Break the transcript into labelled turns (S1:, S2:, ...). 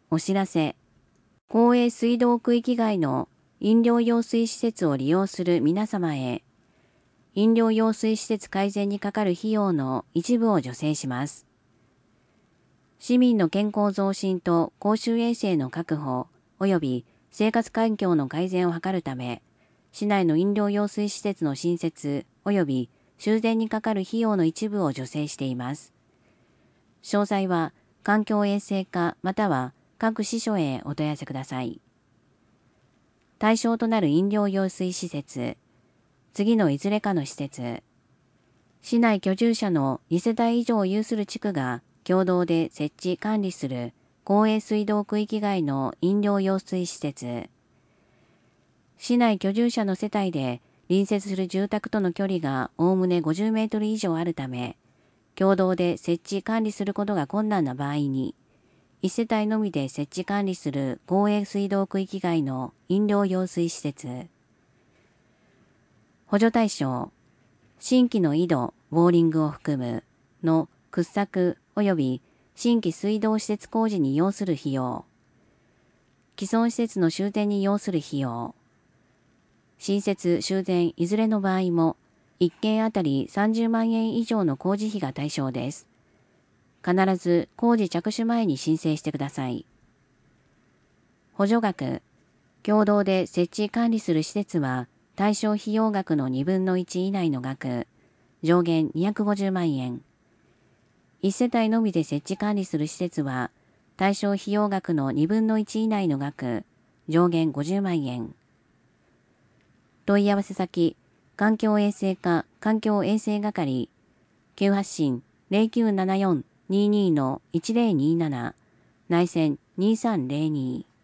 S1: お知らせ。公営水道区域外の飲料用水施設を利用する皆様へ、飲料用水施設改善にかかる費用の一部を助成します。市民の健康増進と公衆衛生の確保及び生活環境の改善を図るため、市内の飲料用水施設の新設及び修繕にかかる費用の一部を助成しています。詳細は環境衛生課または各支所へお問い合わせください。対象となる飲料用水施設、次のいずれかの施設、市内居住者の2世帯以上を有する地区が共同で設置管理する公営水道区域外の飲料用水施設、市内居住者の世帯で隣接する住宅との距離がおおむね50メートル以上あるため、共同で設置管理することが困難な場合に、1世帯のみで設置管理する公営水道区域外の飲料用水施設。補助対象、新規の井戸、ボーリングを含むの掘削及び新規水道施設工事に要する費用。既存施設の修繕に要する費用。新設・修繕いずれの場合も、1件あたり30万円以上の工事費が対象です。必ず工事着手前に申請してください。補助額。共同で設置管理する施設は、対象費用額の1/2以内の額、上限250万円。1世帯のみで設置管理する施設は、対象費用額の1/2以内の額、上限50万円。問い合わせ先、環境衛生課環境衛生係、急発進0974-22-1027、内線2302